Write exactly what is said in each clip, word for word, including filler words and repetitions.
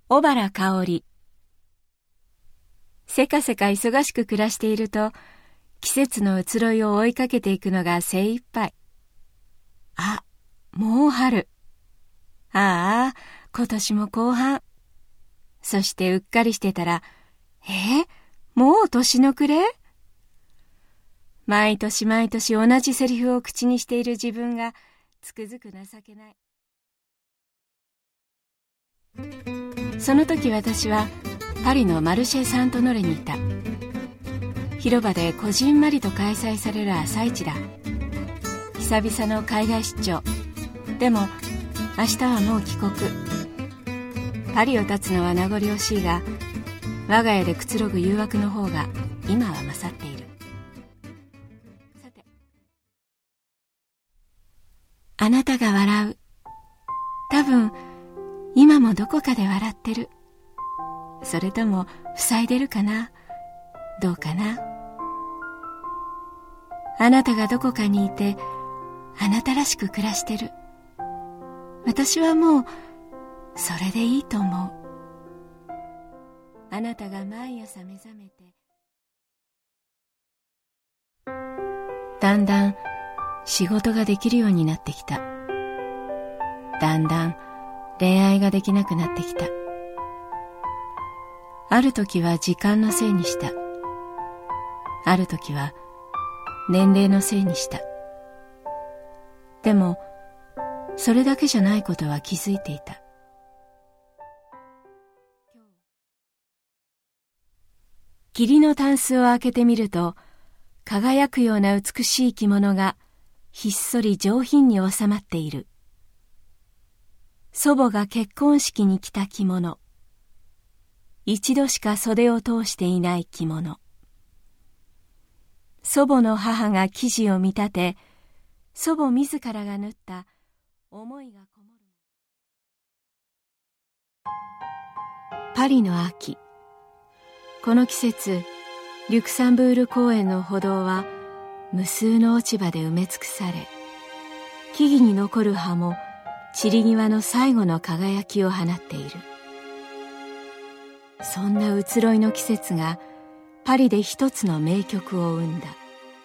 小原香織。せかせか忙しく暮らしていると、季節の移ろいを追いかけていくのが精一杯。あ、もう春。ああ、今年も後半。そしてうっかりしてたら、えー、もう年の暮れ？毎年毎年同じセリフを口にしている自分がつくづく情けない。その時私はパリのマルシェ・サントノレにいた。広場でこじんまりと開催される朝市だ。久々の海外出張。でも明日はもう帰国。パリを立つのは名残惜しいが、我が家でくつろぐ誘惑の方が今は勝っている。さて、あなたが笑う。多分今もどこかで笑ってる。それとも塞いでるかな。どうかな。あなたがどこかにいて、あなたらしく暮らしてる。私はもうそれでいいと思う。あなたが毎朝目覚めて、だんだん仕事ができるようになってきた。だんだん恋愛ができなくなってきた。ある時は時間のせいにした。ある時は年齢のせいにした。でもそれだけじゃないことは気づいていた。霧のタンスを開けてみると、輝くような美しい着物がひっそり上品に収まっている。祖母が結婚式に着た着物。一度しか袖を通していない着物。祖母の母が生地を見立て、祖母自らが縫った思いがこもる。パリの秋。この季節、リュクサンブール公園の歩道は無数の落ち葉で埋め尽くされ、木々に残る葉も散り際の最後の輝きを放っている。そんな移ろいの季節がパリで一つの名曲を生んだ。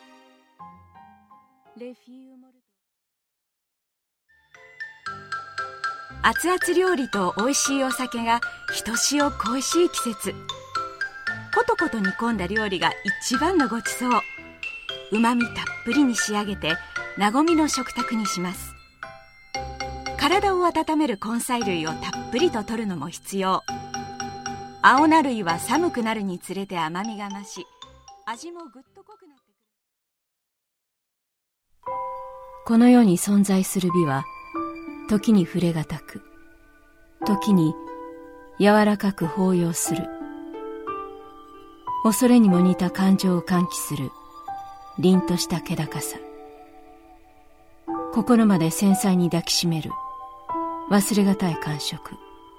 熱々料理と美味しいお酒がひとしお恋しい季節。コトコト煮込んだ料理が一番のごちそう。うまみたっぷりに仕上げて和みの食卓にします。体を温める根菜類をたっぷりと摂るのも必要。青菜類は寒くなるにつれて甘みが増し、味もぐっと濃くなってくる。この世に存在する美は、時に触れがたく、時に柔らかく抱擁する。恐れにも似た感情を喚起する凛とした気高さ。心まで繊細に抱きしめる忘れがたい感触。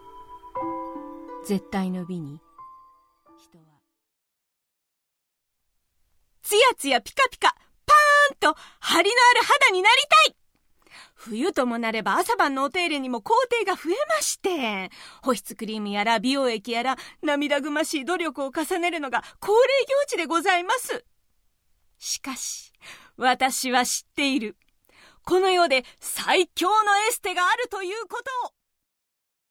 絶対の美に人はつやつやピカピカパーンと張りのある肌になりたい。冬ともなれば朝晩のお手入れにも工程が増えまして、保湿クリームやら美容液やら涙ぐましい努力を重ねるのが恒例行事でございます。しかし私は知っている。この世で最強のエステがあるということを。